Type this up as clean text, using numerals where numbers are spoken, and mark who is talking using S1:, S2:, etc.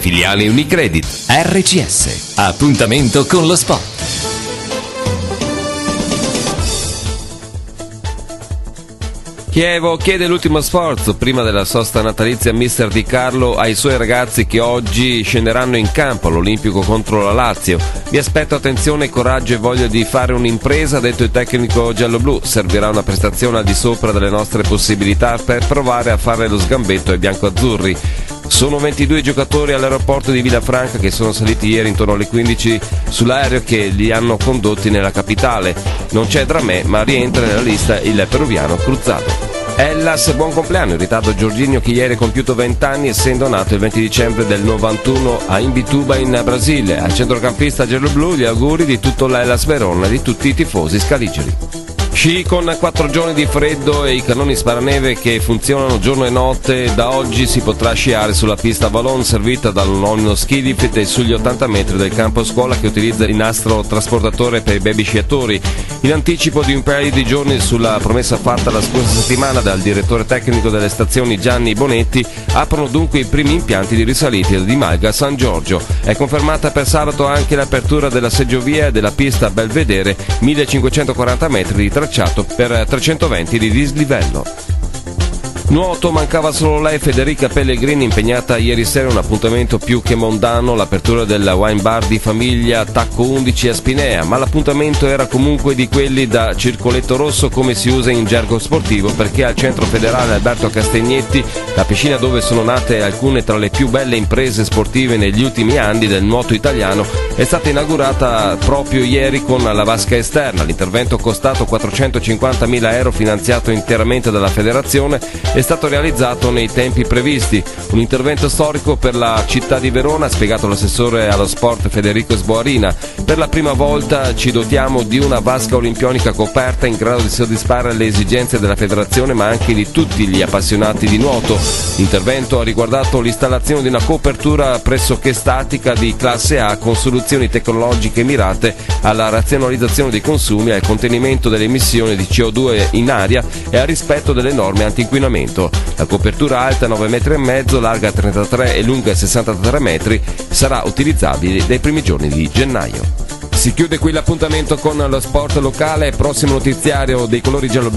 S1: filiale Unicredit. RCS. Appuntamento con lo sport.
S2: Chievo chiede l'ultimo sforzo prima della sosta natalizia mister Di Carlo ai suoi ragazzi che oggi scenderanno in campo all'Olimpico contro la Lazio. Vi aspetto attenzione, coraggio e voglia di fare un'impresa, ha detto il tecnico gialloblu. Servirà una prestazione al di sopra delle nostre possibilità per provare a fare lo sgambetto ai biancoazzurri. Sono 22 giocatori all'aeroporto di Villafranca che sono saliti ieri intorno alle 15 sull'aereo che li hanno condotti nella capitale. Non c'è Dramé, ma rientra nella lista il peruviano Cruzado. Hellas, buon compleanno, in ritardo Jorginho che ieri ha compiuto 20 anni essendo nato il 20 dicembre del 91 a Imbituba in Brasile. Al centrocampista gialloblu gli auguri di tutto l'Hellas Verona e di tutti i tifosi scaligeri. Sci con 4 giorni di freddo e i cannoni sparaneve che funzionano giorno e notte. Da oggi si potrà sciare sulla pista Vallon servita dall'anonimo ski lift e sugli 80 metri del campo scuola che utilizza il nastro trasportatore per i baby sciatori. In anticipo di un paio di giorni sulla promessa fatta la scorsa settimana dal direttore tecnico delle stazioni Gianni Bonetti, aprono dunque i primi impianti di risalita di Malga San Giorgio. È confermata per sabato anche l'apertura della seggiovia e della pista Belvedere, 1540 metri di tracciato per 320 di dislivello. Nuoto, mancava solo lei, Federica Pellegrini, impegnata ieri sera in un appuntamento più che mondano, l'apertura del wine bar di famiglia Tacco 11 a Spinea, ma l'appuntamento era comunque di quelli da circoletto rosso come si usa in gergo sportivo, perché al centro federale Alberto Castagnetti, la piscina dove sono nate alcune tra le più belle imprese sportive negli ultimi anni del nuoto italiano, è stata inaugurata proprio ieri con la vasca esterna. L'intervento costato 450.000 euro, finanziato interamente dalla federazione, è stato realizzato nei tempi previsti. Un intervento storico per la città di Verona, ha spiegato l'assessore allo sport Federico Sboarina. Per la prima volta ci dotiamo di una vasca olimpionica coperta in grado di soddisfare le esigenze della federazione ma anche di tutti gli appassionati di nuoto. L'intervento ha riguardato l'installazione di una copertura pressoché statica di classe A con soluzioni tecnologiche mirate alla razionalizzazione dei consumi, al contenimento delle emissioni di CO2 in aria e al rispetto delle norme anti-inquinamento. La copertura alta 9,5 metri, larga 33 e lunga 63 metri sarà utilizzabile dai primi giorni di gennaio. Si chiude qui l'appuntamento con lo sport locale. Prossimo notiziario dei colori giallo